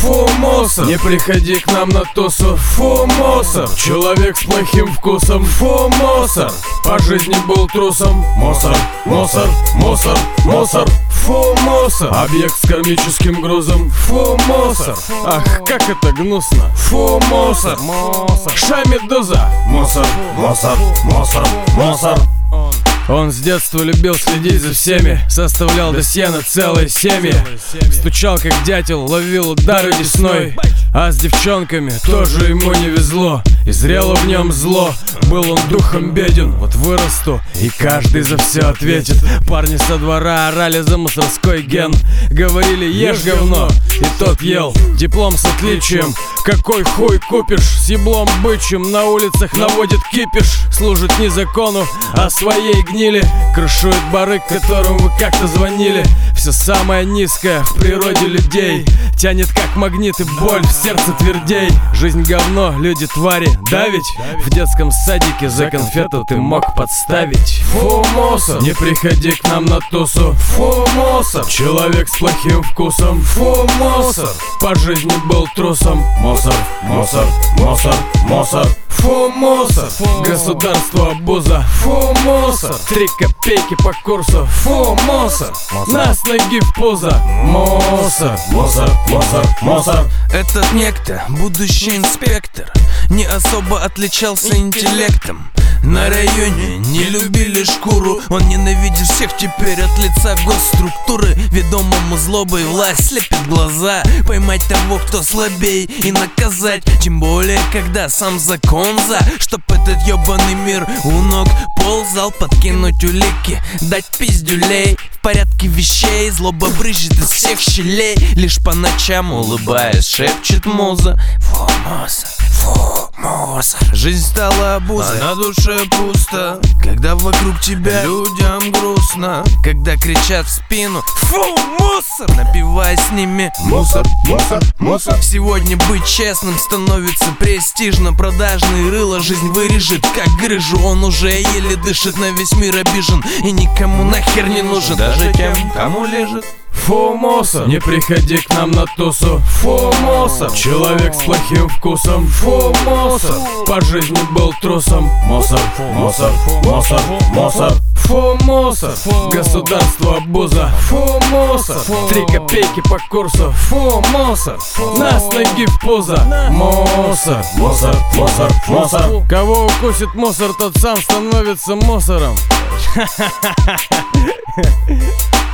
фу, мусор. Не приходи к нам на тусу, фу, мусор. Человек с плохим вкусом, фу, мусор. По жизни был трусом, мусор, мусор, мусор, мусор. Фу, мусор. Объект с кармическим грузом, фу, мусор. Ах, как это гнусно, фу, мусор. Шамедуза, мусор, мусор, мусор, мусор. Он с детства любил следить за всеми, составлял досье на целые семьи. Стучал как дятел, ловил удары десной. А с девчонками тоже ему не везло. И зрело в нем зло. Был он духом беден, вот вырасту и каждый за все ответит. Парни со двора орали за мусорской ген. Говорили: ешь говно, и тот ел. Диплом с отличием, какой хуй купишь? С еблом бычьим на улицах наводит кипиш. Служит не закону, а своей гнили. Крышует бары, которым вы как-то звонили. Все самое низкое в природе людей тянет как магнит, и боль в сердце твердей. Жизнь говно, люди твари, да ведь? В детском садике за конфету ты мог подставить. Фу, мусор. Не приходи к нам на тусу, фу, мусор. Человек с плохим вкусом, фу, мусор. По жизни был трусом, мусор, мусор, мусор, мусор. Фу, мусор. Государство обуза, фу, мусор. 3 копейки по курсу, фу, мусор. Нас ноги в пузо, мусор, мусор, мусор, мусор. Этот некто, будущий инспектор, не особо отличался интеллектом. На районе не любили шкуру. Он ненавидит всех теперь от лица госструктуры. Ведомому злобой власть слепит глаза. Поймать того, кто слабей, и наказать. Тем более, когда сам закон за, чтоб этот ебаный мир у ног ползал. Подкинуть улики, дать пиздюлей. В порядке вещей злоба брызжет из всех щелей. Лишь по ночам, улыбаясь, шепчет муза: фу, мусор, фу, мусор. Жизнь стала обузой, а на душе пусто. Когда вокруг тебя людям грустно. Когда кричат в спину: фу, мусор, напивая с ними: мусор, мусор, мусор. Сегодня быть честным становится престижно. Продажные рыла жизнь вырежет как грыжу. Он уже еле дышит, на весь мир обижен и никому нахер не нужен, даже тем, кому лежит. Фу, мусор. Не приходи к нам на тусу, фу, мусор. Человек с плохим вкусом, фу, мусор. По жизни был трусом, мусор, мусор, мусор, мусор. Фу, мусор. Государство обуза, фу, мусор. 3 копейки по курсу, фу, мусор. Нас ноги в пузо, мусор, мусор, мусор, мусор. Кого укусит мусор, тот сам становится мусором.